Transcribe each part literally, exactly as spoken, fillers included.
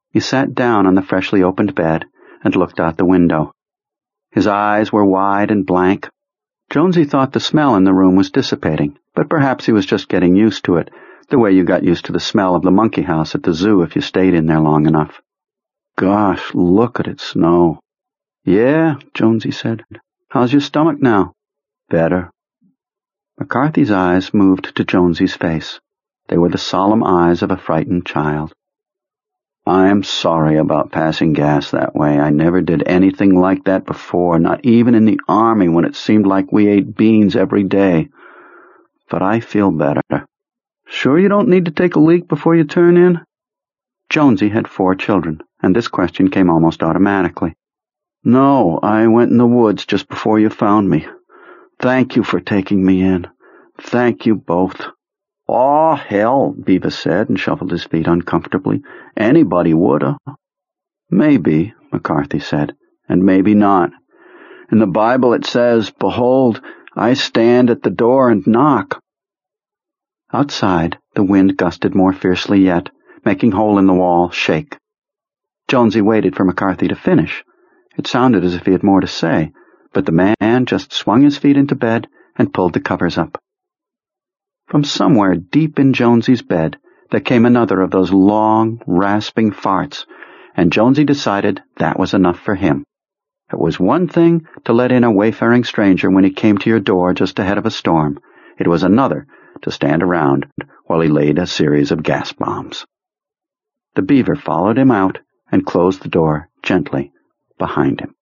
He sat down on the freshly opened bed and looked out the window. His eyes were wide and blank. Jonesy thought the smell in the room was dissipating, but perhaps he was just getting used to it, the way you got used to the smell of the monkey house at the zoo if you stayed in there long enough. Gosh, look at it snow. Yeah, Jonesy said. How's your stomach now? Better. McCarthy's eyes moved to Jonesy's face. They were the solemn eyes of a frightened child. I'm sorry about passing gas that way. I never did anything like that before, not even in the army when it seemed like we ate beans every day. But I feel better. Sure you don't need to take a leak before you turn in? Jonesy had four children, and this question came almost automatically. No, I went in the woods just before you found me. Thank you for taking me in. Thank you both. Aw, hell, Beavis said and shuffled his feet uncomfortably. Anybody woulda. Maybe, McCarthy said, and maybe not. In the Bible it says, Behold, I stand at the door and knock. Outside, the wind gusted more fiercely yet, making hole in the wall shake. Jonesy waited for McCarthy to finish. It sounded as if he had more to say, but the man just swung his feet into bed and pulled the covers up. From somewhere deep in Jonesy's bed, there came another of those long, rasping farts, and Jonesy decided that was enough for him. It was one thing to let in a wayfaring stranger when he came to your door just ahead of a storm. It was another to stand around while he laid a series of gas bombs. The beaver followed him out and closed the door gently behind him.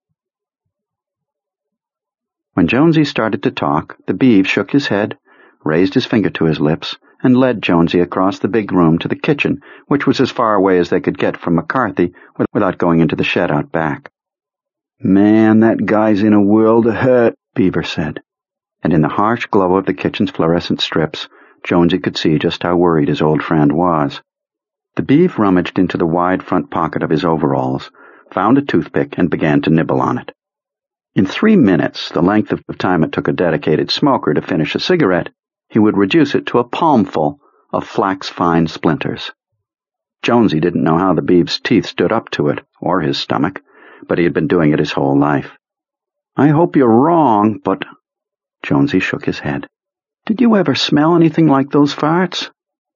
When Jonesy started to talk, the beaver shook his head, raised his finger to his lips, and led Jonesy across the big room to the kitchen, which was as far away as they could get from McCarthy without going into the shed out back. Man, that guy's in a world of hurt, Beaver said, and in the harsh glow of the kitchen's fluorescent strips, Jonesy could see just how worried his old friend was. The beaver rummaged into the wide front pocket of his overalls, found a toothpick, and began to nibble on it. In three minutes, the length of time it took a dedicated smoker to finish a cigarette, he would reduce it to a palmful of flax-fine splinters. Jonesy didn't know how the beaver's teeth stood up to it, or his stomach, but he had been doing it his whole life. I hope you're wrong, but... Jonesy shook his head. Did you ever smell anything like those farts?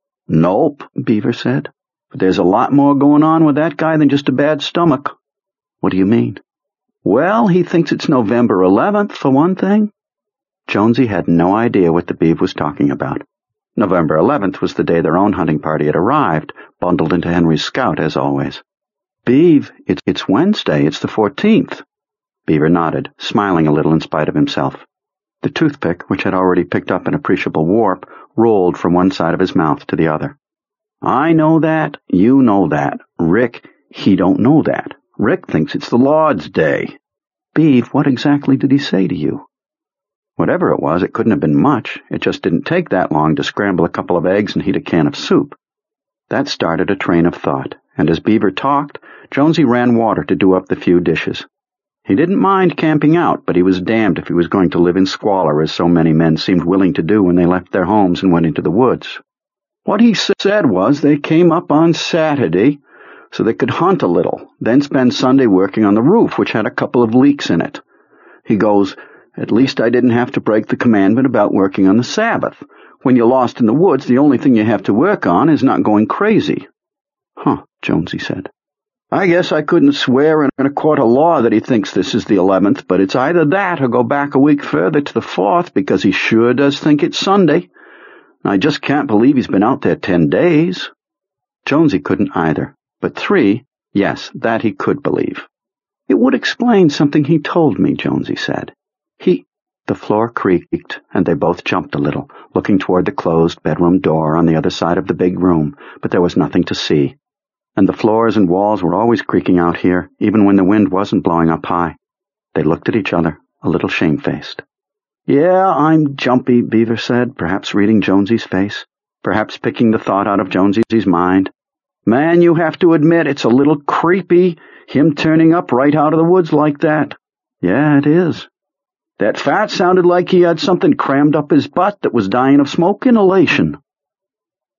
Nope, Beaver said. But there's a lot more going on with that guy than just a bad stomach. What do you mean? Well, he thinks it's November eleventh, for one thing. Jonesy had no idea what the beaver was talking about. November eleventh was the day their own hunting party had arrived, bundled into Henry's Scout, as always. Beav, it's, it's Wednesday, it's the fourteenth. Beaver nodded, smiling a little in spite of himself. The toothpick, which had already picked up an appreciable warp, rolled from one side of his mouth to the other. I know that, you know that. Rick, he don't know that. Rick thinks it's the Lord's Day. Beav, what exactly did he say to you? Whatever it was, it couldn't have been much. It just didn't take that long to scramble a couple of eggs and heat a can of soup. That started a train of thought, and as Beaver talked, Jonesy ran water to do up the few dishes. He didn't mind camping out, but he was damned if he was going to live in squalor, as so many men seemed willing to do when they left their homes and went into the woods. What he said was they came up on Saturday so they could hunt a little, then spend Sunday working on the roof, which had a couple of leaks in it. He goes, At least I didn't have to break the commandment about working on the Sabbath. When you're lost in the woods, the only thing you have to work on is not going crazy. Huh, Jonesy said. I guess I couldn't swear in a court of law that he thinks this is the eleventh, but it's either that or go back a week further to the fourth, because he sure does think it's Sunday. I just can't believe he's been out there ten days. Jonesy couldn't either, but three, yes, that he could believe. It would explain something he told me, Jonesy said. He... The floor creaked, and they both jumped a little, looking toward the closed bedroom door on the other side of the big room, but there was nothing to see. And the floors and walls were always creaking out here, even when the wind wasn't blowing up high. They looked at each other, a little shamefaced. Yeah, I'm jumpy, Beaver said, perhaps reading Jonesy's face, perhaps picking the thought out of Jonesy's mind. Man, you have to admit it's a little creepy, him turning up right out of the woods like that. Yeah, it is. That fat sounded like he had something crammed up his butt that was dying of smoke inhalation.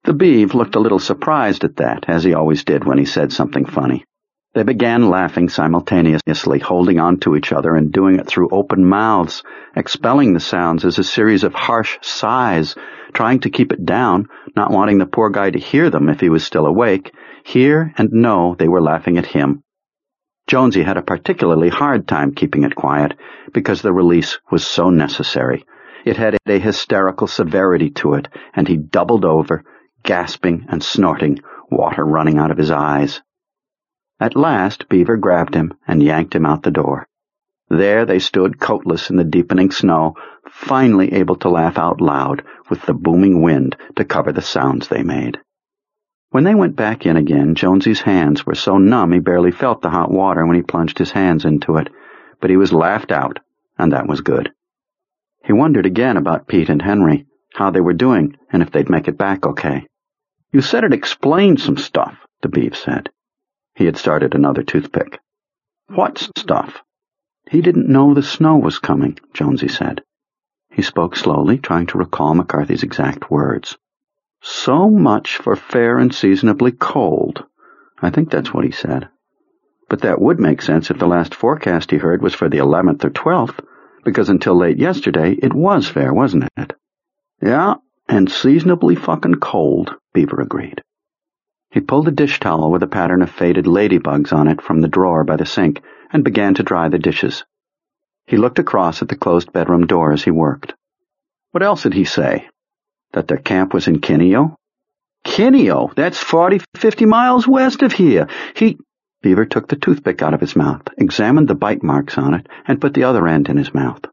The Beav looked a little surprised at that, as he always did when he said something funny. They began laughing simultaneously, holding on to each other and doing it through open mouths, expelling the sounds as a series of harsh sighs, trying to keep it down, not wanting the poor guy to hear them if he was still awake, hear and know they were laughing at him. Jonesy had a particularly hard time keeping it quiet because the release was so necessary. It had a hysterical severity to it, and he doubled over, gasping and snorting, water running out of his eyes. At last, Beaver grabbed him and yanked him out the door. There they stood coatless in the deepening snow, finally able to laugh out loud with the booming wind to cover the sounds they made. When they went back in again, Jonesy's hands were so numb he barely felt the hot water when he plunged his hands into it, but he was laughed out, and that was good. He wondered again about Pete and Henry, how they were doing, and if they'd make it back okay. "You said it explained some stuff," the Beav said. He had started another toothpick. "What stuff?" "He didn't know the snow was coming," Jonesy said. He spoke slowly, trying to recall McCarthy's exact words. "So much for fair and seasonably cold." I think that's what he said. But that would make sense if the last forecast he heard was for the eleventh or twelfth, because until late yesterday it was fair, wasn't it? "Yeah, and seasonably fucking cold," Beaver agreed. He pulled a dish towel with a pattern of faded ladybugs on it from the drawer by the sink and began to dry the dishes. He looked across at the closed bedroom door as he worked. What else did he say? That their camp was in Kineo? Kineo? That's forty, fifty miles west of here. He... Beaver took the toothpick out of his mouth, examined the bite marks on it, and put the other end in his mouth.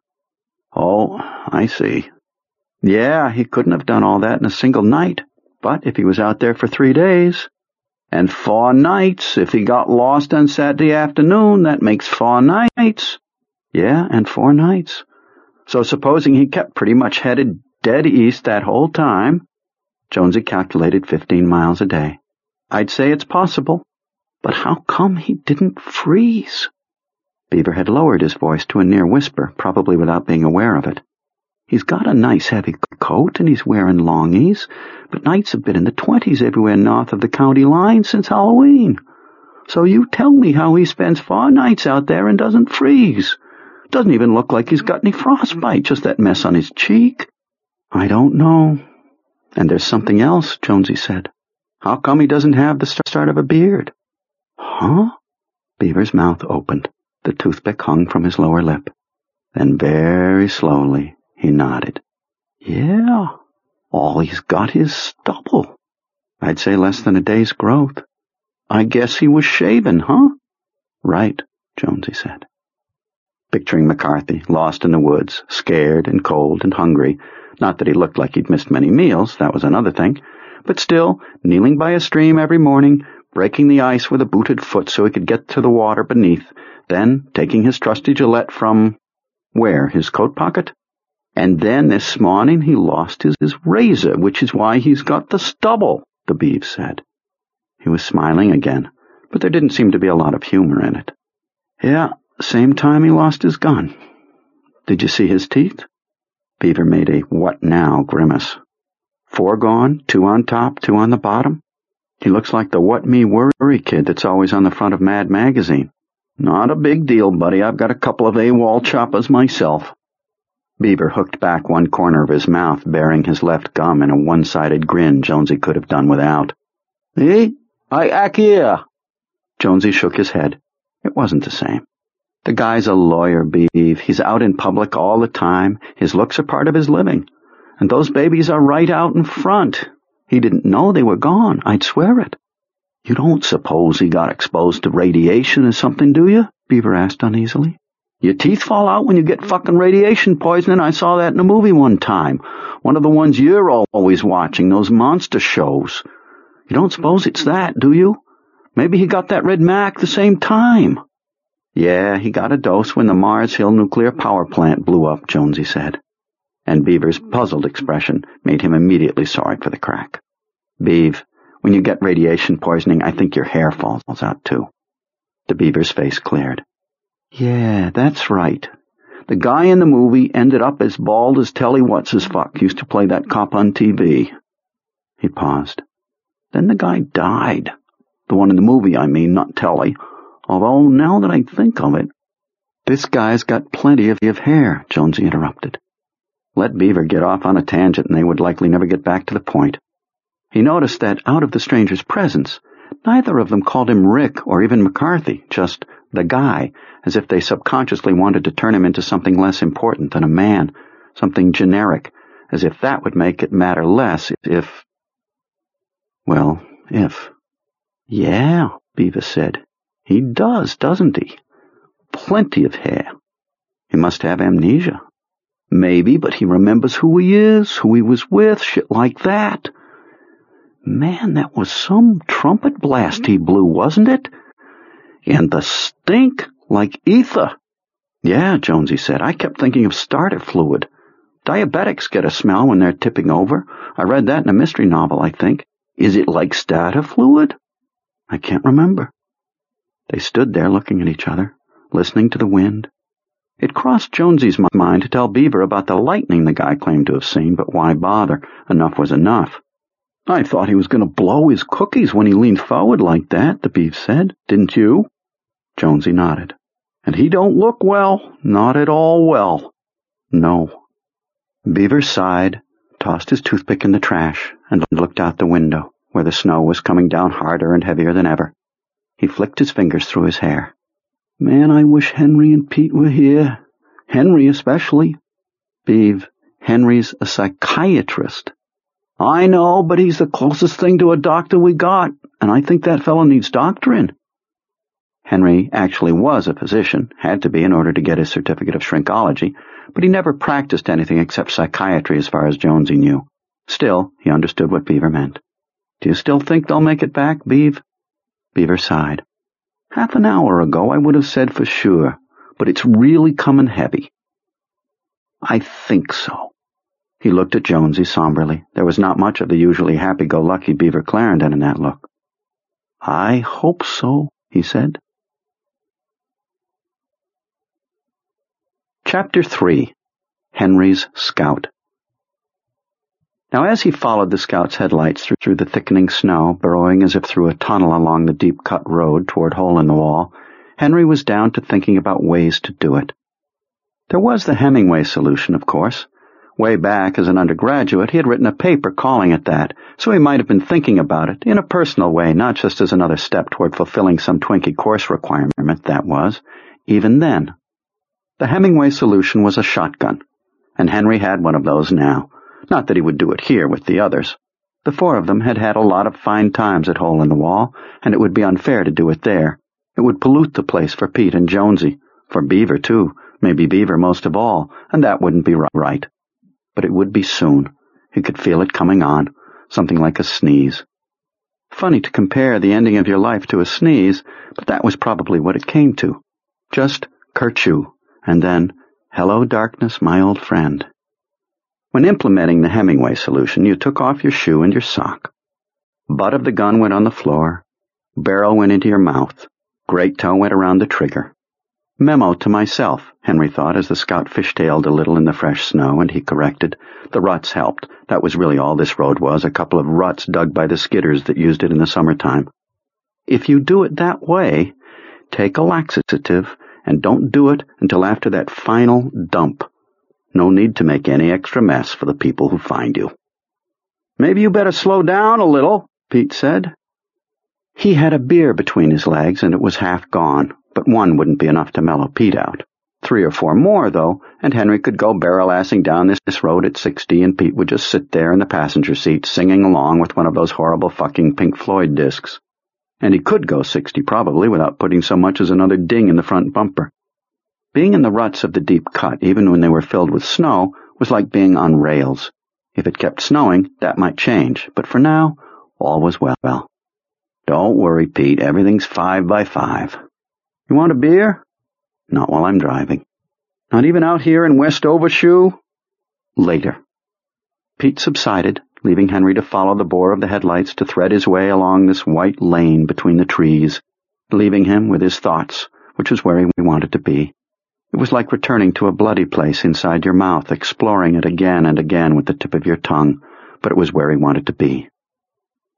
Oh, I see. Yeah, he couldn't have done all that in a single night. But if he was out there for three days, and four nights, if he got lost on Saturday afternoon, that makes four nights. Yeah, and four nights. So supposing he kept pretty much headed dead east that whole time, Jonesy calculated fifteen miles a day. I'd say it's possible, but how come he didn't freeze? Beaver had lowered his voice to a near whisper, probably without being aware of it. He's got a nice heavy coat, and he's wearing longies, but nights have been in the twenties everywhere north of the county line since Halloween. So you tell me how he spends four nights out there and doesn't freeze. Doesn't even look like he's got any frostbite, just that mess on his cheek. I don't know. And there's something else, Jonesy said. How come he doesn't have the start of a beard? Huh? Beaver's mouth opened. The toothpick hung from his lower lip. Then very slowly, he nodded. Yeah, all he's got is stubble. I'd say less than a day's growth. I guess he was shaven, huh? Right, Jonesy said. Picturing McCarthy, lost in the woods, scared and cold and hungry, not that he looked like he'd missed many meals, that was another thing, but still, kneeling by a stream every morning, breaking the ice with a booted foot so he could get to the water beneath, then taking his trusty Gillette from, where, his coat pocket? And then this morning he lost his, his razor, which is why he's got the stubble, the Beav said. He was smiling again, but there didn't seem to be a lot of humor in it. Yeah, same time he lost his gun. Did you see his teeth? Beaver made a what now grimace. Four gone, two on top, two on the bottom. He looks like the what me worry kid that's always on the front of Mad Magazine. Not a big deal, buddy. I've got a couple of AWOL choppers myself. Beaver hooked back one corner of his mouth, baring his left gum in a one-sided grin Jonesy could have done without. Eh? I ack here. Jonesy shook his head. It wasn't the same. The guy's a lawyer, Beav. He's out in public all the time. His looks are part of his living. And those babies are right out in front. He didn't know they were gone. I'd swear it. You don't suppose he got exposed to radiation or something, do you? Beaver asked uneasily. Your teeth fall out when you get fucking radiation poisoning. I saw that in a movie one time. One of the ones you're always watching, those monster shows. You don't suppose it's that, do you? Maybe he got that Red Mac the same time. Yeah, he got a dose when the Mars Hill nuclear power plant blew up, Jonesy said. And Beaver's puzzled expression made him immediately sorry for the crack. Beav, when you get radiation poisoning, I think your hair falls out too. The Beaver's face cleared. Yeah, that's right. The guy in the movie ended up as bald as Telly What's-His-Fuck used to play that cop on T V. He paused. Then the guy died. The one in the movie, I mean, not telly. Although, now that I think of it... This guy's got plenty of hair, Jonesy interrupted. Let Beaver get off on a tangent and they would likely never get back to the point. He noticed that, out of the stranger's presence, neither of them called him Rick or even McCarthy, just the guy, as if they subconsciously wanted to turn him into something less important than a man, something generic, as if that would make it matter less if... Well, if... Yeah, Beaver said. He does, doesn't he? Plenty of hair. He must have amnesia. Maybe, but he remembers who he is, who he was with, shit like that. Man, that was some trumpet blast he blew, wasn't it? And the stink, like ether. Yeah, Jonesy said. I kept thinking of starter fluid. Diabetics get a smell when they're tipping over. I read that in a mystery novel, I think. Is it like starter fluid? I can't remember. They stood there looking at each other, listening to the wind. It crossed Jonesy's mind to tell Beaver about the lightning the guy claimed to have seen, but why bother? Enough was enough. I thought he was going to blow his cookies when he leaned forward like that, the Beef said. Didn't you? Jonesy nodded. And he don't look well, not at all well. No. Beaver sighed, tossed his toothpick in the trash, and looked out the window, where the snow was coming down harder and heavier than ever. He flicked his fingers through his hair. Man, I wish Henry and Pete were here. Henry especially. Beav, Henry's a psychiatrist. I know, but he's the closest thing to a doctor we got, and I think that fellow needs doctoring. Henry actually was a physician, had to be in order to get his certificate of shrinkology, but he never practiced anything except psychiatry as far as Jonesy knew. Still, he understood what Beaver meant. Do you still think they'll make it back, Beav? Beaver sighed. Half an hour ago I would have said for sure, but it's really coming heavy. I think so. He looked at Jonesy somberly. There was not much of the usually happy-go-lucky Beaver Clarendon in that look. I hope so, he said. Chapter three. Henry's Scout. Now as he followed the scout's headlights through, through the thickening snow, burrowing as if through a tunnel along the deep-cut road toward Hole in the Wall, Henry was down to thinking about ways to do it. There was the Hemingway solution, of course. Way back as an undergraduate, he had written a paper calling it that, so he might have been thinking about it in a personal way, not just as another step toward fulfilling some Twinkie course requirement, that was, even then. The Hemingway solution was a shotgun, and Henry had one of those now. Not that he would do it here with the others. The four of them had had a lot of fine times at Hole in the Wall, and it would be unfair to do it there. It would pollute the place for Pete and Jonesy, for Beaver, too, maybe Beaver most of all, and that wouldn't be right. But it would be soon. He could feel it coming on, something like a sneeze. Funny to compare the ending of your life to a sneeze, but that was probably what it came to. Just kerchoo, and then, hello darkness, my old friend. When implementing the Hemingway solution, you took off your shoe and your sock. Butt of the gun went on the floor. Barrel went into your mouth. Great toe went around the trigger. Memo to myself, Henry thought as the scout fishtailed a little in the fresh snow, and he corrected. The ruts helped. That was really all this road was, a couple of ruts dug by the skidders that used it in the summertime. If you do it that way, take a laxative, and don't do it until after that final dump. No need to make any extra mess for the people who find you. Maybe you better slow down a little, Pete said. He had a beer between his legs, and it was half gone, but one wouldn't be enough to mellow Pete out. Three or four more, though, and Henry could go barrel-assing down this, this road at sixty, and Pete would just sit there in the passenger seat singing along with one of those horrible fucking Pink Floyd discs. And he could go sixty, probably, without putting so much as another ding in the front bumper. Being in the ruts of the deep cut, even when they were filled with snow, was like being on rails. If it kept snowing, that might change, but for now, all was well. Don't worry, Pete, everything's five by five. You want a beer? Not while I'm driving. Not even out here in West Overshoe? Later. Pete subsided, leaving Henry to follow the bore of the headlights to thread his way along this white lane between the trees, leaving him with his thoughts, which was where he wanted to be. It was like returning to a bloody place inside your mouth, exploring it again and again with the tip of your tongue, but it was where he wanted to be.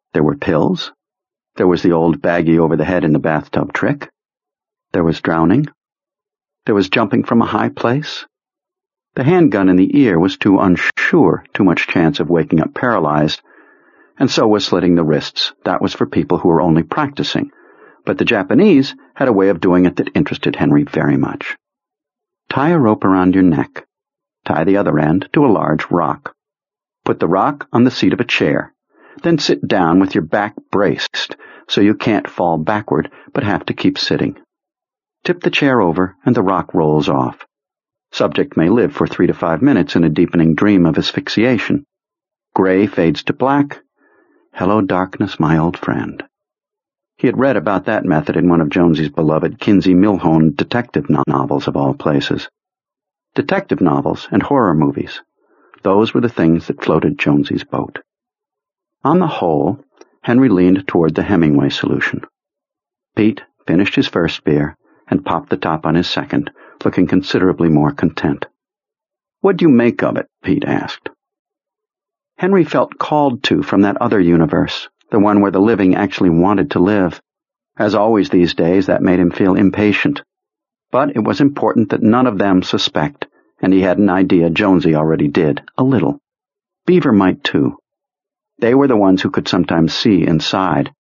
There were pills. There was the old baggie over the head in the bathtub trick. There was drowning. There was jumping from a high place. The handgun in the ear was too unsure, too much chance of waking up paralyzed, and so was slitting the wrists. That was for people who were only practicing, but the Japanese had a way of doing it that interested Henry very much. Tie a rope around your neck. Tie the other end to a large rock. Put the rock on the seat of a chair. Then sit down with your back braced so you can't fall backward but have to keep sitting. Tip the chair over and the rock rolls off. Subject may live for three to five minutes in a deepening dream of asphyxiation. Gray fades to black. Hello, darkness, my old friend. He had read about that method in one of Jonesy's beloved Kinsey Millhone detective novels of all places. Detective novels and horror movies. Those were the things that floated Jonesy's boat. On the whole, Henry leaned toward the Hemingway solution. Pete finished his first beer and popped the top on his second, looking considerably more content. "What do you make of it?" Pete asked. Henry felt called to from that other universe, the one where the living actually wanted to live. As always these days, that made him feel impatient. But it was important that none of them suspect, and he had an idea Jonesy already did, a little. Beaver might too. They were the ones who could sometimes see inside.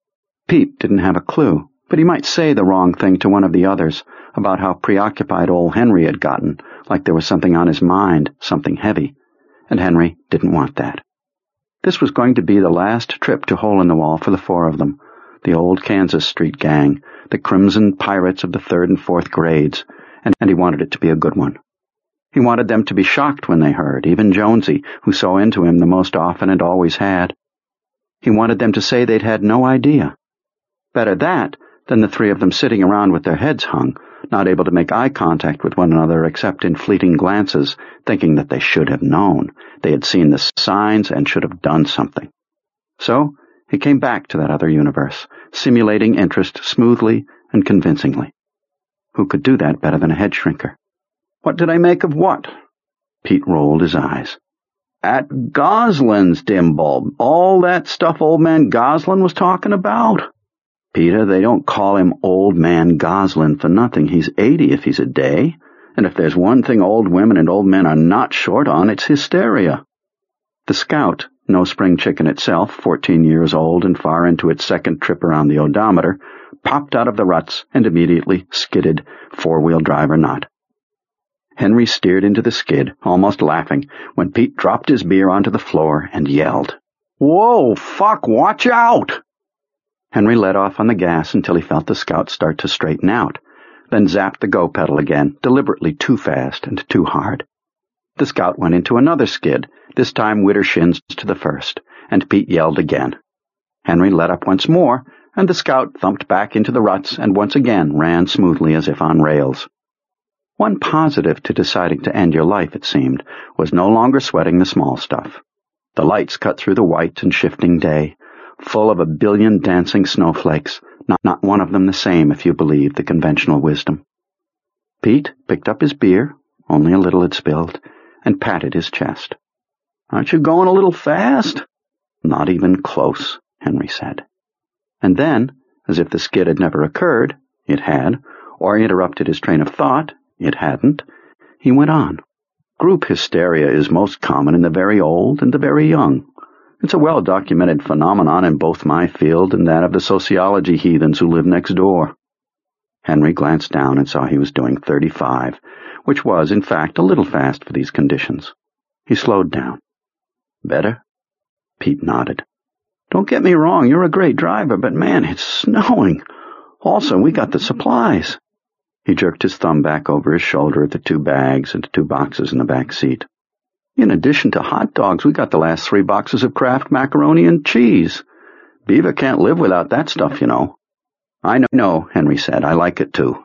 Pete didn't have a clue, but he might say the wrong thing to one of the others about how preoccupied old Henry had gotten, like there was something on his mind, something heavy, and Henry didn't want that. This was going to be the last trip to Hole in the Wall for the four of them, the old Kansas Street gang, the crimson pirates of the third and fourth grades, and, and he wanted it to be a good one. He wanted them to be shocked when they heard, even Jonesy, who saw into him the most often and always had. He wanted them to say they'd had no idea. Better that than the three of them sitting around with their heads hung, not able to make eye contact with one another except in fleeting glances, thinking that they should have known. They had seen the signs and should have done something. So he came back to that other universe, simulating interest smoothly and convincingly. Who could do that better than a head shrinker? "What did I make of what?" Pete rolled his eyes. "At Goslin's, dim bulb. All that stuff old man Goslin was talking about." "Peter, they don't call him Old Man Goslin for nothing. He's eighty if he's a day. And if there's one thing old women and old men are not short on, it's hysteria." The scout, no spring chicken itself, fourteen years old and far into its second trip around the odometer, popped out of the ruts and immediately skidded, four-wheel drive or not. Henry steered into the skid, almost laughing, when Pete dropped his beer onto the floor and yelled, "Whoa, fuck, watch out!" Henry let off on the gas until he felt the scout start to straighten out, then zapped the go pedal again, deliberately too fast and too hard. The scout went into another skid, this time Witter shins to the first, and Pete yelled again. Henry let up once more, and the scout thumped back into the ruts and once again ran smoothly as if on rails. One positive to deciding to end your life, it seemed, was no longer sweating the small stuff. The lights cut through the white and shifting day, full of a billion dancing snowflakes, not, not one of them the same if you believe the conventional wisdom. Pete picked up his beer, only a little had spilled, and patted his chest. "Aren't you going a little fast?" "Not even close," Henry said. And then, as if the skid had never occurred, it had, or interrupted his train of thought, it hadn't, he went on. "Group hysteria is most common in the very old and the very young. It's a well-documented phenomenon in both my field and that of the sociology heathens who live next door." Henry glanced down and saw he was doing thirty-five, which was, in fact, a little fast for these conditions. He slowed down. "Better?" Pete nodded. "Don't get me wrong, you're a great driver, but man, it's snowing. Also, we got the supplies." He jerked his thumb back over his shoulder at the two bags and two boxes in the back seat. "In addition to hot dogs, we got the last three boxes of Kraft macaroni and cheese. Beaver can't live without that stuff, you know." "I know," Henry said. "I like it, too."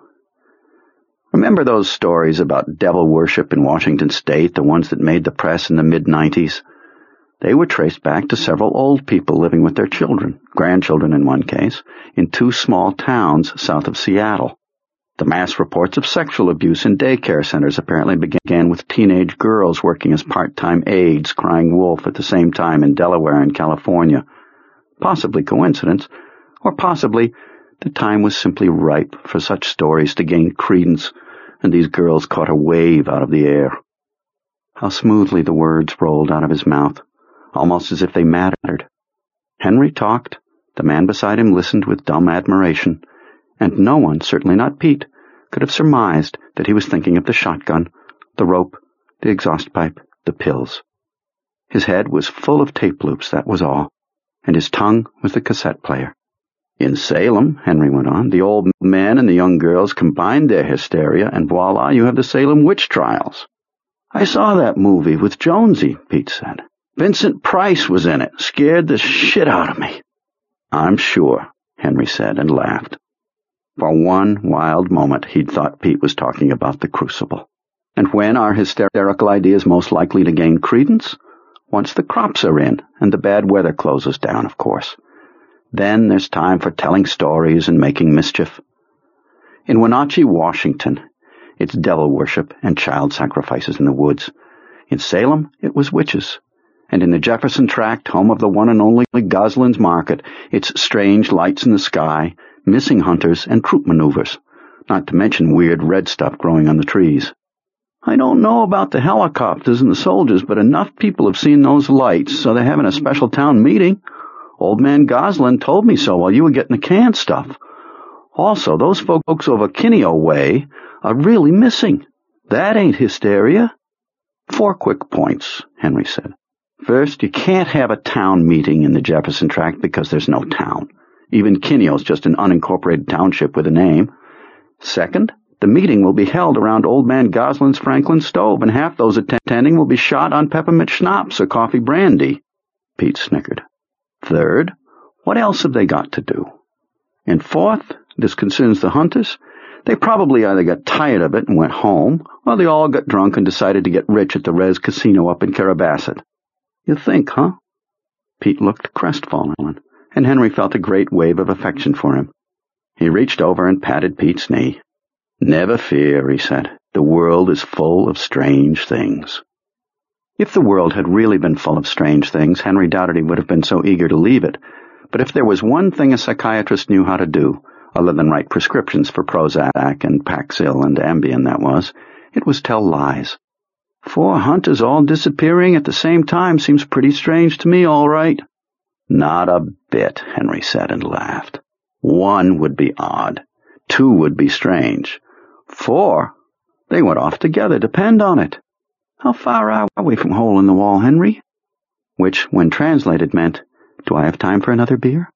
Remember those stories about devil worship in Washington State, the ones that made the press in the mid nineties? They were traced back to several old people living with their children, grandchildren in one case, in two small towns south of Seattle. The mass reports of sexual abuse in daycare centers apparently began with teenage girls working as part-time aides crying wolf at the same time in Delaware and California. possibly coincidence, or possibly the time was simply ripe for such stories to gain credence, and these girls caught a wave out of the air. How smoothly the words rolled out of his mouth, almost as if they mattered. Henry talked, the man beside him listened with dumb admiration, and no one, certainly not Pete, could have surmised that he was thinking of the shotgun, the rope, the exhaust pipe, the pills. His head was full of tape loops, that was all, and his tongue was the cassette player. In Salem, Henry went on, the old man and the young girls combined their hysteria, and voila, you have the Salem witch trials. I saw that movie with Jonesy, Pete said. Vincent Price was in it, scared the shit out of me. I'm sure, Henry said, and laughed. For one wild moment he'd thought Pete was talking about the Crucible. And when are hysterical ideas most likely to gain credence? Once the crops are in, and the bad weather closes down, of course. Then there's time for telling stories and making mischief. In Wenatchee, Washington, it's devil worship and child sacrifices in the woods. In Salem, it was witches. And in the Jefferson Tract, home of the one and only Goslin's Market, it's strange lights in the sky, missing hunters, and troop maneuvers, not to mention weird red stuff growing on the trees. I don't know about the helicopters and the soldiers, but enough people have seen those lights, so they're having a special town meeting. Old man Goslin told me so while you were getting the canned stuff. Also, those folks over Kineo Way are really missing. That ain't hysteria. Four quick points, Henry said. First, you can't have a town meeting in the Jefferson Tract because there's no town. Even Kineo's just an unincorporated township with a name. Second, the meeting will be held around old man Goslin's Franklin stove, and half those attending will be shot on peppermint schnapps or coffee brandy. Pete snickered. Third, what else have they got to do? And fourth, this concerns the hunters. They probably either got tired of it and went home, or they all got drunk and decided to get rich at the Rez Casino up in Carabasset. You think, huh? Pete looked crestfallen, and Henry felt a great wave of affection for him. He reached over and patted Pete's knee. Never fear, he said. The world is full of strange things. If the world had really been full of strange things, Henry doubted he would have been so eager to leave it. But if there was one thing a psychiatrist knew how to do, other than write prescriptions for Prozac and Paxil and Ambien, that was, it was tell lies. Four hunters all disappearing at the same time seems pretty strange to me, all right. Not a bit, Henry said and laughed. One would be odd. Two would be strange. Four? They went off together, depend on it. How far are we from Hole in the Wall, Henry? Which, when translated, meant, do I have time for another beer?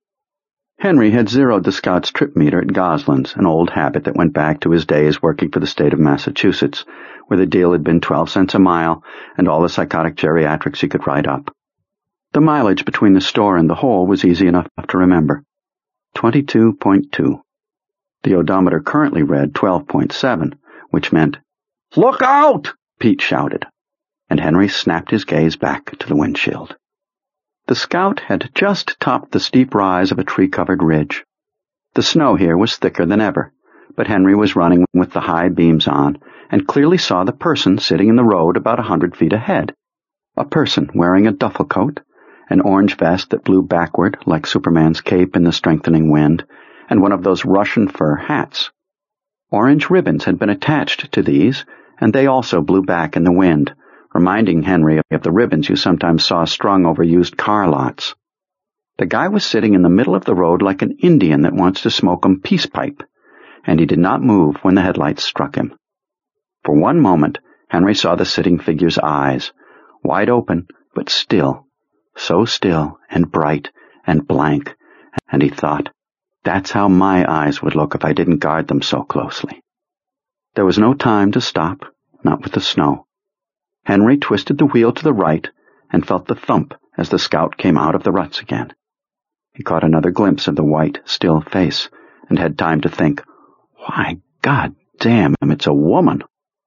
Henry had zeroed the scout's trip meter at Goslin's, an old habit that went back to his days working for the state of Massachusetts, where the deal had been twelve cents a mile and all the psychotic geriatrics he could write up. The mileage between the store and the hole was easy enough to remember. twenty-two point two. The odometer currently read twelve point seven, which meant, "Look out!" Pete shouted, and Henry snapped his gaze back to the windshield. The scout had just topped the steep rise of a tree-covered ridge. The snow here was thicker than ever, but Henry was running with the high beams on and clearly saw the person sitting in the road about a hundred feet ahead. A person wearing a duffel coat, an orange vest that blew backward like Superman's cape in the strengthening wind, and one of those Russian fur hats. Orange ribbons had been attached to these, and they also blew back in the wind, reminding Henry of the ribbons you sometimes saw strung over used car lots. The guy was sitting in the middle of the road like an Indian that wants to smoke a peace pipe, and he did not move when the headlights struck him. For one moment, Henry saw the sitting figure's eyes, wide open, but still, so still and bright and blank, and he thought, that's how my eyes would look if I didn't guard them so closely. There was no time to stop, not with the snow. Henry twisted the wheel to the right and felt the thump as the scout came out of the ruts again. He caught another glimpse of the white, still face and had time to think, why, God damn, it's a woman.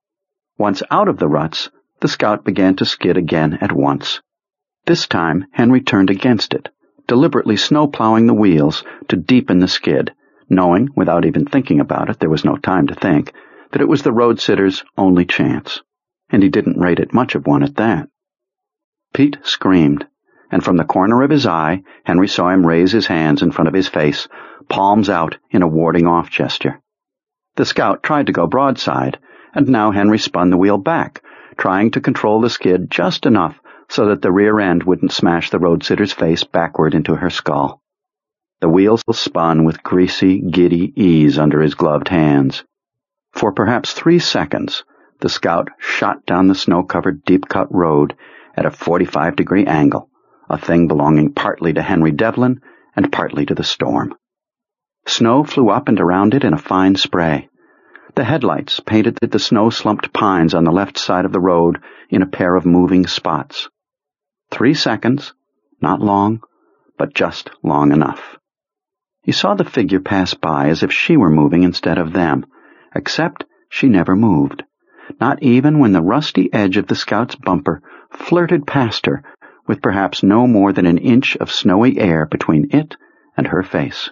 Once out of the ruts, the scout began to skid again at once. This time, Henry turned against it, deliberately snow-plowing the wheels to deepen the skid, knowing, without even thinking about it, there was no time to think, that it was the road-sitter's only chance, and he didn't rate it much of one at that. Pete screamed, and from the corner of his eye, Henry saw him raise his hands in front of his face, palms out in a warding-off gesture. The Scout tried to go broadside, and now Henry spun the wheel back, trying to control the skid just enough so that the rear end wouldn't smash the road-sitter's face backward into her skull. The wheels spun with greasy, giddy ease under his gloved hands. For perhaps three seconds, the Scout shot down the snow-covered, deep-cut road at a forty-five degree angle, a thing belonging partly to Henry Devlin and partly to the storm. Snow flew up and around it in a fine spray. The headlights painted the snow-slumped pines on the left side of the road in a pair of moving spots. Three seconds, not long, but just long enough. He saw the figure pass by as if she were moving instead of them, except she never moved, not even when the rusty edge of the Scout's bumper flirted past her with perhaps no more than an inch of snowy air between it and her face.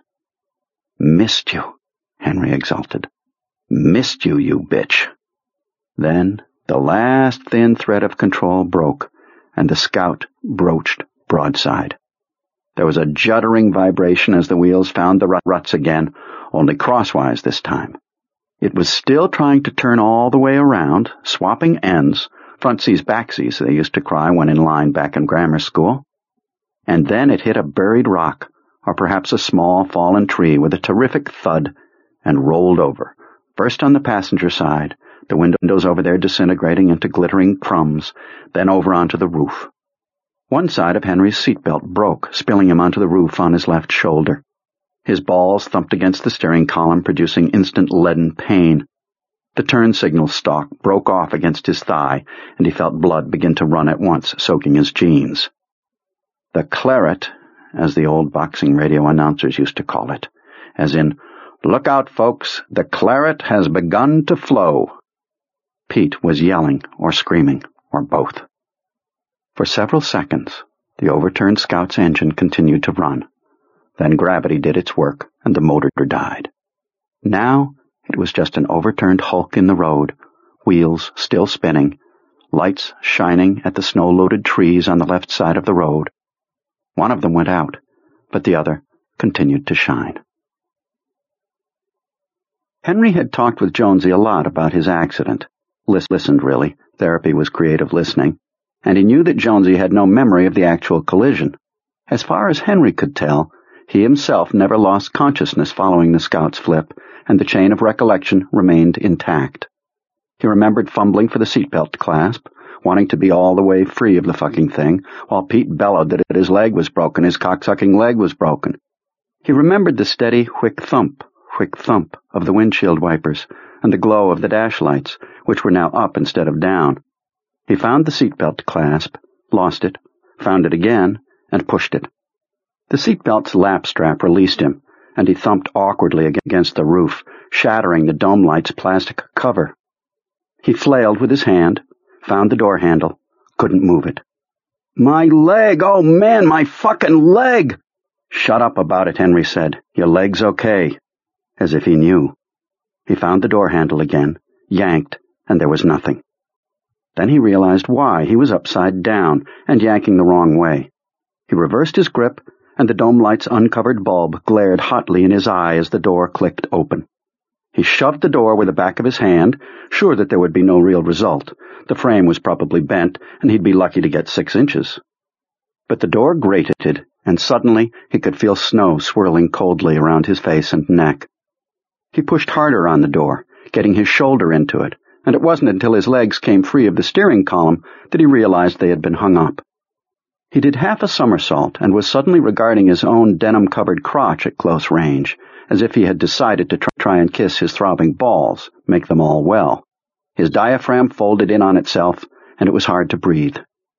"Missed you," Henry exulted. "Missed you, you bitch." Then the last thin thread of control broke, and the Scout broached broadside. There was a juddering vibration as the wheels found the ruts again, only crosswise this time. It was still trying to turn all the way around, swapping ends, frontsies backsies, they used to cry when in line back in grammar school. And then it hit a buried rock, or perhaps a small fallen tree, with a terrific thud, and rolled over, first on the passenger side, the windows over there disintegrating into glittering crumbs, then over onto the roof. One side of Henry's seatbelt broke, spilling him onto the roof on his left shoulder. His balls thumped against the steering column, producing instant leaden pain. The turn signal stalk broke off against his thigh, and he felt blood begin to run at once, soaking his jeans. The claret, as the old boxing radio announcers used to call it, as in, "Look out, folks, the claret has begun to flow." Pete was yelling or screaming, or both. For several seconds, the overturned Scout's engine continued to run. Then gravity did its work, and the motor died. Now it was just an overturned hulk in the road, wheels still spinning, lights shining at the snow-loaded trees on the left side of the road. One of them went out, but the other continued to shine. Henry had talked with Jonesy a lot about his accident. Listened, really. Therapy was creative listening. And he knew that Jonesy had no memory of the actual collision. As far as Henry could tell, he himself never lost consciousness following the Scout's flip, and the chain of recollection remained intact. He remembered fumbling for the seatbelt clasp, wanting to be all the way free of the fucking thing, while Pete bellowed that his leg was broken, his cocksucking leg was broken. He remembered the steady whick thump, whick thump of the windshield wipers, and the glow of the dash lights, which were now up instead of down. He found the seatbelt clasp, lost it, found it again, and pushed it. The seatbelt's lap strap released him, and he thumped awkwardly against the roof, shattering the dome light's plastic cover. He flailed with his hand, found the door handle, couldn't move it. "My leg! Oh, man, my fucking leg!" "Shut up about it," Henry said. "Your leg's okay." As if he knew. He found the door handle again, yanked, and there was nothing. Then he realized why. He was upside down and yanking the wrong way. He reversed his grip, and the dome light's uncovered bulb glared hotly in his eye as the door clicked open. He shoved the door with the back of his hand, sure that there would be no real result. The frame was probably bent, and he'd be lucky to get six inches. But the door grated, and suddenly he could feel snow swirling coldly around his face and neck. He pushed harder on the door, getting his shoulder into it, and it wasn't until his legs came free of the steering column that he realized they had been hung up. He did half a somersault and was suddenly regarding his own denim-covered crotch at close range, as if he had decided to try and kiss his throbbing balls, make them all well. His diaphragm folded in on itself, and it was hard to breathe.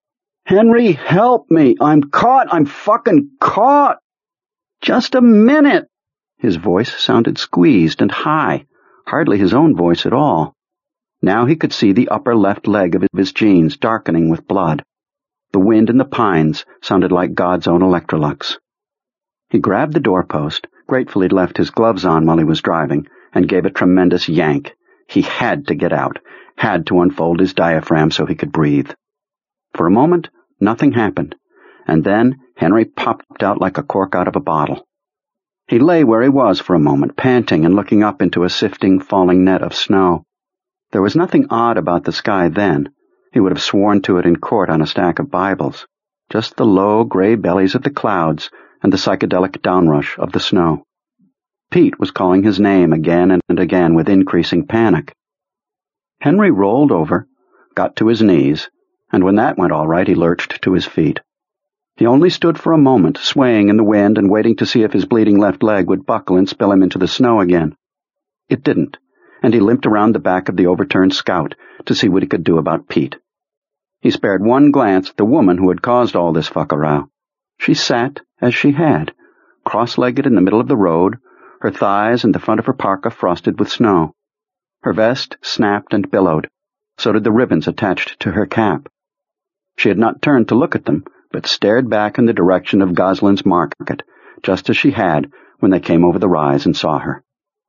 "Henry, help me! I'm caught! I'm fucking caught! Just a minute!" His voice sounded squeezed and high, hardly his own voice at all. Now he could see the upper left leg of his jeans darkening with blood. The wind in the pines sounded like God's own Electrolux. He grabbed the doorpost, grateful he'd left his gloves on while he was driving, and gave a tremendous yank. He had to get out, had to unfold his diaphragm so he could breathe. For a moment, nothing happened, and then Henry popped out like a cork out of a bottle. He lay where he was for a moment, panting and looking up into a sifting, falling net of snow. There was nothing odd about the sky then. He would have sworn to it in court on a stack of Bibles. Just the low, gray bellies of the clouds and the psychedelic downrush of the snow. Pete was calling his name again and again with increasing panic. Henry rolled over, got to his knees, and when that went all right, he lurched to his feet. He only stood for a moment, swaying in the wind and waiting to see if his bleeding left leg would buckle and spill him into the snow again. It didn't, and he limped around the back of the overturned Scout to see what he could do about Pete. He spared one glance at the woman who had caused all this fuck-a-row. She sat, as she had, cross-legged in the middle of the road, her thighs and the front of her parka frosted with snow. Her vest snapped and billowed. So did the ribbons attached to her cap. She had not turned to look at them, but stared back in the direction of Goslin's Market, just as she had when they came over the rise and saw her.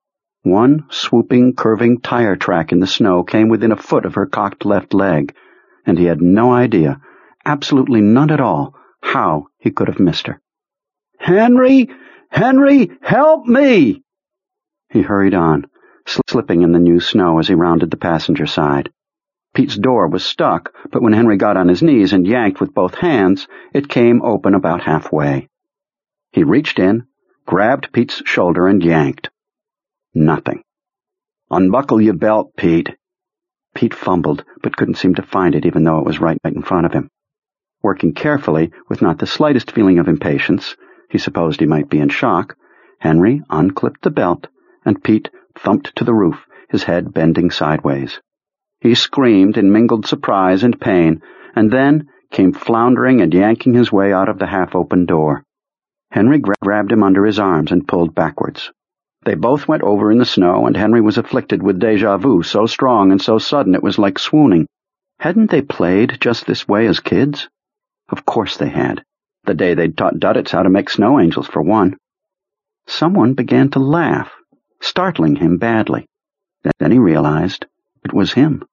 One swooping, curving tire track in the snow came within a foot of her cocked left leg, and he had no idea, absolutely none at all, how he could have missed her. "Henry! Henry! Help me!" He hurried on, slipping in the new snow as he rounded the passenger side. Pete's door was stuck, but when Henry got on his knees and yanked with both hands, it came open about halfway. He reached in, grabbed Pete's shoulder, and yanked. Nothing. "Unbuckle your belt, Pete." Pete fumbled, but couldn't seem to find it, even though it was right in front of him. Working carefully, with not the slightest feeling of impatience, he supposed he might be in shock, Henry unclipped the belt, and Pete thumped to the roof, his head bending sideways. He screamed in mingled surprise and pain, and then came floundering and yanking his way out of the half-open door. Henry gra- grabbed him under his arms and pulled backwards. They both went over in the snow, and Henry was afflicted with déjà vu so strong and so sudden it was like swooning. Hadn't they played just this way as kids? Of course they had. The day they'd taught Duddits how to make snow angels, for one. Someone began to laugh, startling him badly. Then he realized it was him.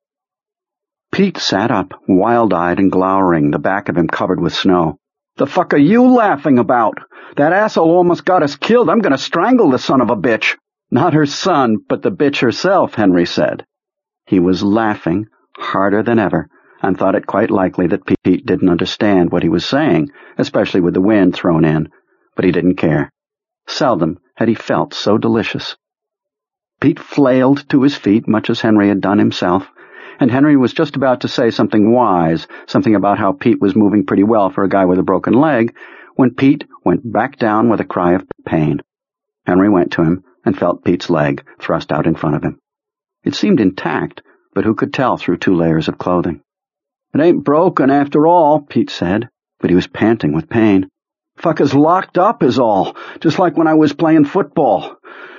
Pete sat up, wild-eyed and glowering, the back of him covered with snow. "The fuck are you laughing about? That asshole almost got us killed. I'm going to strangle the son of a bitch." "Not her son, but the bitch herself," Henry said. He was laughing harder than ever, and thought it quite likely that Pete didn't understand what he was saying, especially with the wind thrown in, but he didn't care. Seldom had he felt so delicious. Pete flailed to his feet, much as Henry had done himself, and Henry was just about to say something wise, something about how Pete was moving pretty well for a guy with a broken leg, when Pete went back down with a cry of pain. Henry went to him and felt Pete's leg thrust out in front of him. It seemed intact, but who could tell through two layers of clothing? "It ain't broken after all," Pete said, but he was panting with pain. "Fucker's locked up is all, just like when I was playing football.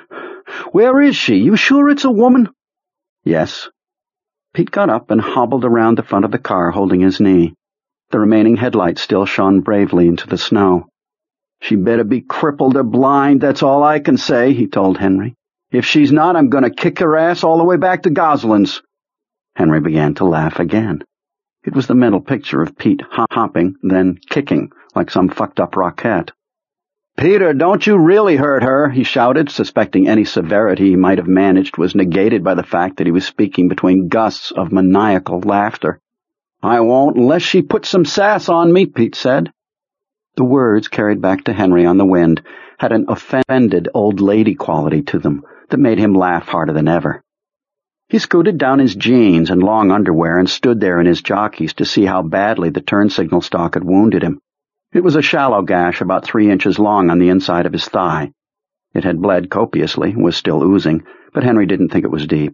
Where is she? You sure it's a woman?" "Yes." Pete got up and hobbled around the front of the car, holding his knee. The remaining headlights still shone bravely into the snow. "She better be crippled or blind, that's all I can say," he told Henry. "If she's not, I'm going to kick her ass all the way back to Goslin's." Henry began to laugh again. It was the mental picture of Pete hopping, then kicking, like some fucked-up rocket. "Peter, don't you really hurt her," he shouted, suspecting any severity he might have managed was negated by the fact that he was speaking between gusts of maniacal laughter. "I won't unless she puts some sass on me," Pete said. The words, carried back to Henry on the wind, had an offended old lady quality to them that made him laugh harder than ever. He scooted down his jeans and long underwear and stood there in his jockeys to see how badly the turn signal stalk had wounded him. It was a shallow gash about three inches long on the inside of his thigh. It had bled copiously, was still oozing, but Henry didn't think it was deep.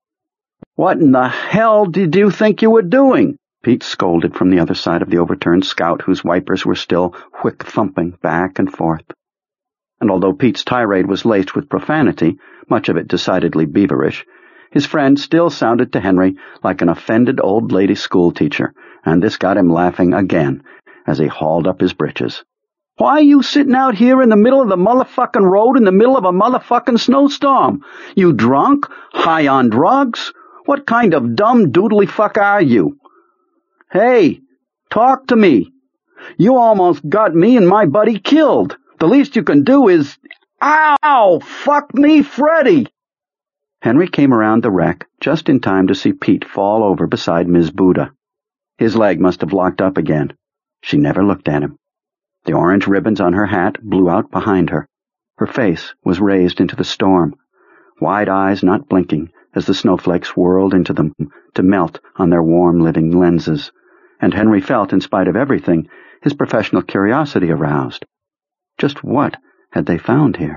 "What in the hell did you think you were doing?" Pete scolded from the other side of the overturned Scout, whose wipers were still whick-thumping back and forth. And although Pete's tirade was laced with profanity, much of it decidedly beaverish, his friend still sounded to Henry like an offended old lady schoolteacher, and this got him laughing again as he hauled up his britches. "Why are you sitting out here in the middle of the motherfucking road in the middle of a motherfucking snowstorm? You drunk? High on drugs? What kind of dumb doodly fuck are you? Hey, talk to me. You almost got me and my buddy killed. The least you can do is... Ow! Fuck me, Freddy! Henry came around the wreck just in time to see Pete fall over beside Miz Buddha. His leg must have locked up again. She never looked at him. The orange ribbons on her hat blew out behind her. Her face was raised into the storm, wide eyes not blinking as the snowflakes whirled into them to melt on their warm living lenses, and Henry felt, in spite of everything, his professional curiosity aroused. Just what had they found here?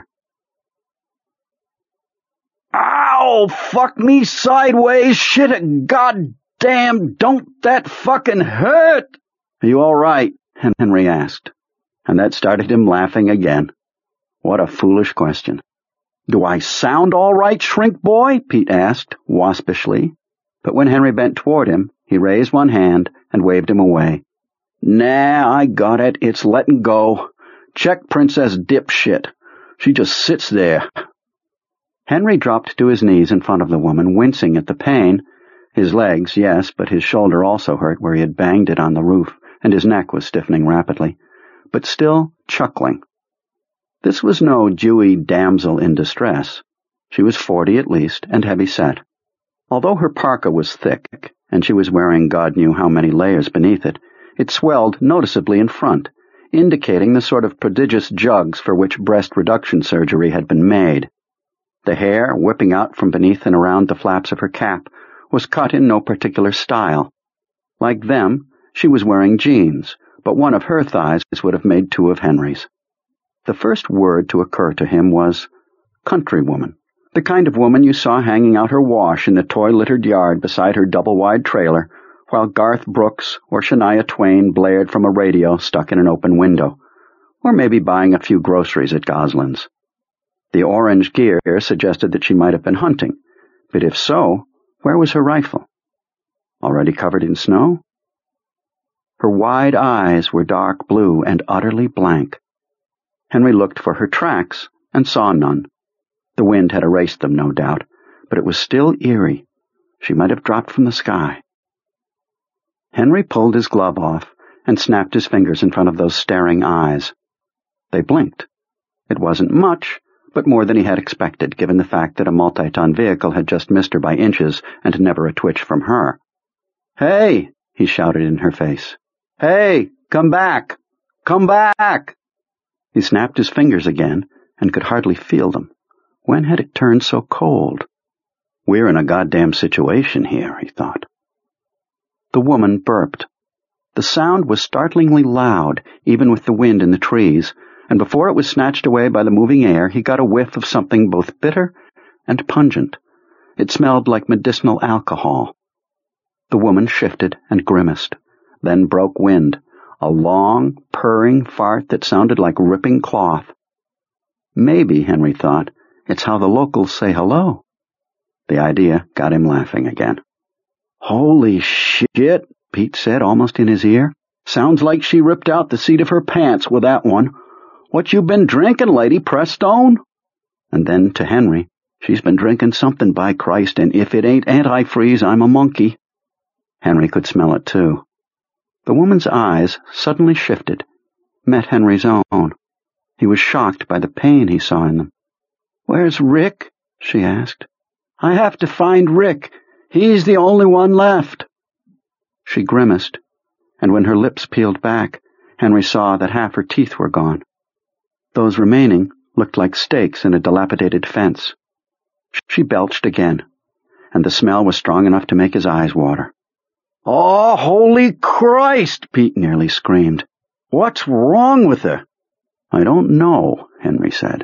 Ow! Fuck me sideways! Shit! Goddamn! Don't that fucking hurt! Are you all right? Henry asked, and that started him laughing again. What a foolish question. Do I sound all right, shrink boy? Pete asked, waspishly. But when Henry bent toward him, he raised one hand and waved him away. Nah, I got it. It's letting go. Check Princess Dipshit. She just sits there. Henry dropped to his knees in front of the woman, wincing at the pain. His legs, yes, but his shoulder also hurt where he had banged it on the roof, and his neck was stiffening rapidly, but still chuckling. This was no dewy damsel in distress. She was forty at least, and heavy-set. Although her parka was thick, and she was wearing God knew how many layers beneath it, it swelled noticeably in front, indicating the sort of prodigious jugs for which breast reduction surgery had been made. The hair, whipping out from beneath and around the flaps of her cap, was cut in no particular style. Like them, she was wearing jeans, but one of her thighs would have made two of Henry's. The first word to occur to him was countrywoman, the kind of woman you saw hanging out her wash in the toy-littered yard beside her double-wide trailer, while Garth Brooks or Shania Twain blared from a radio stuck in an open window, or maybe buying a few groceries at Goslin's. The orange gear suggested that she might have been hunting, but if so, where was her rifle? Already covered in snow? Her wide eyes were dark blue and utterly blank. Henry looked for her tracks and saw none. The wind had erased them, no doubt, but it was still eerie. She might have dropped from the sky. Henry pulled his glove off and snapped his fingers in front of those staring eyes. They blinked. It wasn't much, but more than he had expected, given the fact that a multi-ton vehicle had just missed her by inches and never a twitch from her. "Hey!" he shouted in her face. "Hey! Come back! Come back!" He snapped his fingers again and could hardly feel them. When had it turned so cold? We're in a goddamn situation here, he thought. The woman burped. The sound was startlingly loud, even with the wind in the trees, and before it was snatched away by the moving air, he got a whiff of something both bitter and pungent. It smelled like medicinal alcohol. The woman shifted and grimaced, then broke wind, a long, purring fart that sounded like ripping cloth. Maybe, Henry thought, it's how the locals say hello. The idea got him laughing again. "Holy shit," Pete said, almost in his ear. "Sounds like she ripped out the seat of her pants with that one. What you been drinking, Lady Prestone?" And then to Henry, "She's been drinking something, by Christ, and if it ain't antifreeze, I'm a monkey." Henry could smell it, too. The woman's eyes suddenly shifted, met Henry's own. He was shocked by the pain he saw in them. "Where's Rick?" she asked. "I have to find Rick. He's the only one left." She grimaced, and when her lips peeled back, Henry saw that half her teeth were gone. Those remaining looked like stakes in a dilapidated fence. She belched again, and the smell was strong enough to make his eyes water. "Oh, holy Christ!" Pete nearly screamed. "What's wrong with her?" "I don't know," Henry said.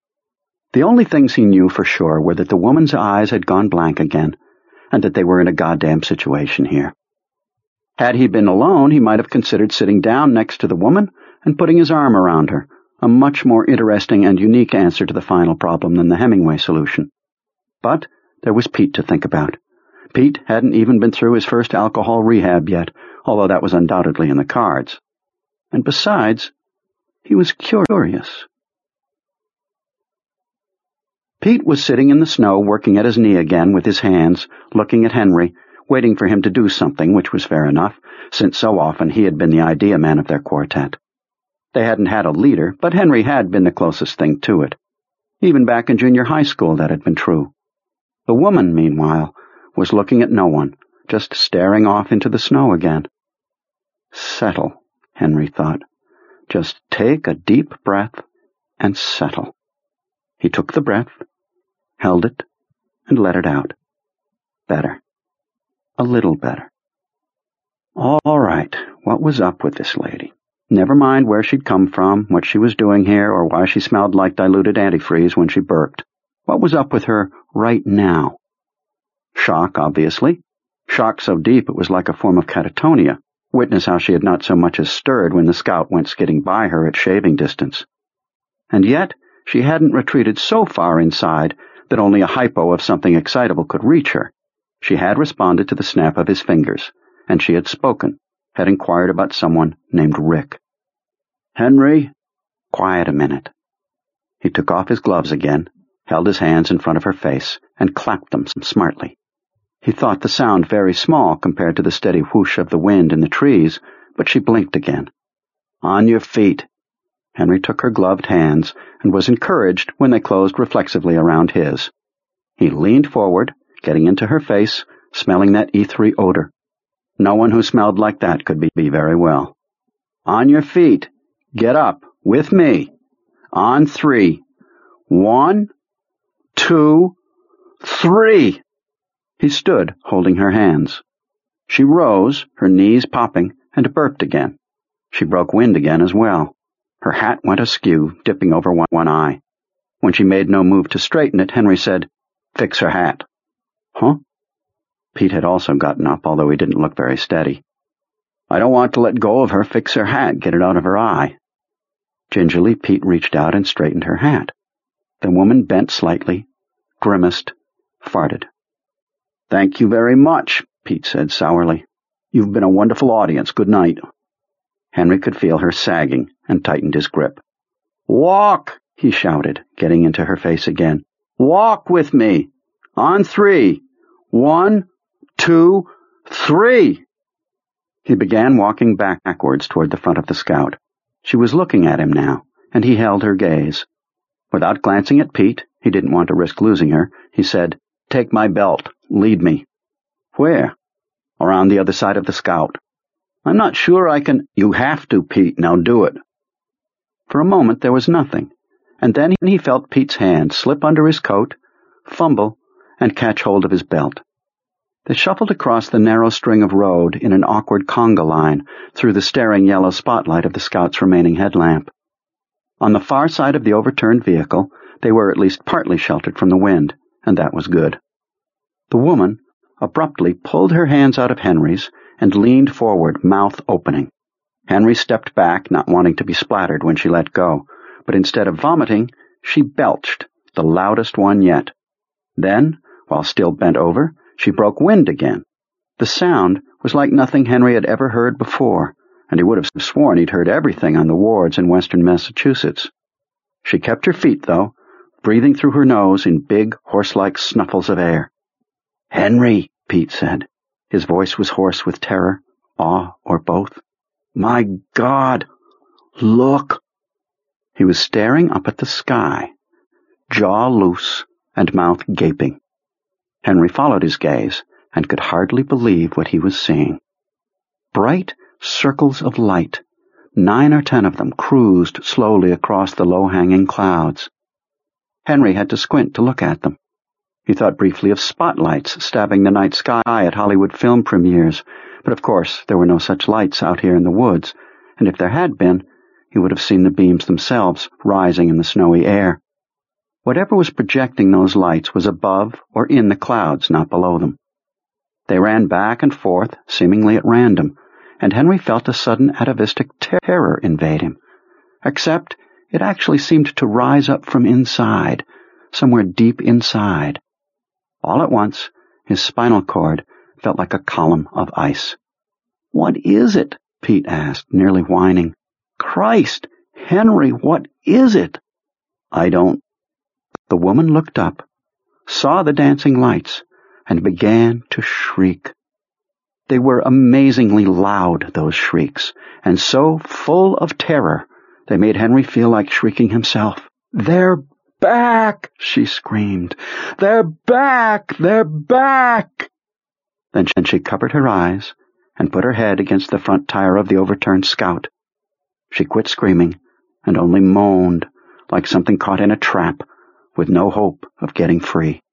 The only things he knew for sure were that the woman's eyes had gone blank again, and that they were in a goddamn situation here. Had he been alone, he might have considered sitting down next to the woman and putting his arm around her, a much more interesting and unique answer to the final problem than the Hemingway solution. But there was Pete to think about. Pete hadn't even been through his first alcohol rehab yet, although that was undoubtedly in the cards. And besides, he was curious. Pete was sitting in the snow, working at his knee again with his hands, looking at Henry, waiting for him to do something, which was fair enough, since so often he had been the idea man of their quartet. They hadn't had a leader, but Henry had been the closest thing to it. Even back in junior high school that had been true. The woman, meanwhile, was looking at no one, just staring off into the snow again. Settle, Henry thought. Just take a deep breath and settle. He took the breath, held it, and let it out. Better. A little better. All right, what was up with this lady? Never mind where she'd come from, what she was doing here, or why she smelled like diluted antifreeze when she burped. What was up with her right now? Shock, obviously. Shock so deep it was like a form of catatonia. Witness how she had not so much as stirred when the scout went skidding by her at shaving distance. And yet she hadn't retreated so far inside that only a hypo of something excitable could reach her. She had responded to the snap of his fingers, and she had spoken, had inquired about someone named Rick. Henry? Quiet a minute. He took off his gloves again, held his hands in front of her face, and clapped them smartly. He thought the sound very small compared to the steady whoosh of the wind in the trees, but she blinked again. On your feet. Henry took her gloved hands and was encouraged when they closed reflexively around his. He leaned forward, getting into her face, smelling that ethery odor. No one who smelled like that could be, be very well. On your feet. Get up. With me. On three. One, two, three. He stood, holding her hands. She rose, her knees popping, and burped again. She broke wind again as well. Her hat went askew, dipping over one, one eye. When she made no move to straighten it, Henry said, Fix her hat. Huh? Pete had also gotten up, although he didn't look very steady. I don't want to let go of her. Fix her hat. Get it out of her eye. Gingerly, Pete reached out and straightened her hat. The woman bent slightly, grimaced, farted. Thank you very much, Pete said sourly. You've been a wonderful audience. Good night. Henry could feel her sagging and tightened his grip. Walk, he shouted, getting into her face again. Walk with me. On three. One, two, three. He began walking backwards toward the front of the scout. She was looking at him now, and he held her gaze. Without glancing at Pete, he didn't want to risk losing her, he said, Take my belt. Lead me. Where? Around the other side of the scout. I'm not sure I can... You have to, Pete. Now do it. For a moment there was nothing, and then he felt Pete's hand slip under his coat, fumble, and catch hold of his belt. They shuffled across the narrow string of road in an awkward conga line through the staring yellow spotlight of the scout's remaining headlamp. On the far side of the overturned vehicle, they were at least partly sheltered from the wind, and that was good. The woman abruptly pulled her hands out of Henry's and leaned forward, mouth opening. Henry stepped back, not wanting to be splattered when she let go, but instead of vomiting, she belched, the loudest one yet. Then, while still bent over, she broke wind again. The sound was like nothing Henry had ever heard before, and he would have sworn he'd heard everything on the wards in western Massachusetts. She kept her feet, though, breathing through her nose in big, horse-like snuffles of air. Henry, Pete said. His voice was hoarse with terror, awe, or both. My God! Look! He was staring up at the sky, jaw loose and mouth gaping. Henry followed his gaze and could hardly believe what he was seeing. Bright circles of light, nine or ten of them, cruised slowly across the low-hanging clouds. Henry had to squint to look at them. He thought briefly of spotlights stabbing the night sky at Hollywood film premieres, but of course there were no such lights out here in the woods, and if there had been, he would have seen the beams themselves rising in the snowy air. Whatever was projecting those lights was above or in the clouds, not below them. They ran back and forth, seemingly at random, and Henry felt a sudden atavistic terror invade him. Except it actually seemed to rise up from inside, somewhere deep inside. All at once, his spinal cord felt like a column of ice. What is it? Pete asked, nearly whining. Christ! Henry, what is it? I don't... The woman looked up, saw the dancing lights, and began to shriek. They were amazingly loud, those shrieks, and so full of terror they made Henry feel like shrieking himself. "They're back!" she screamed. "They're back! They're back!" Then she covered her eyes and put her head against the front tire of the overturned Scout. She quit screaming and only moaned like something caught in a trap with no hope of getting free.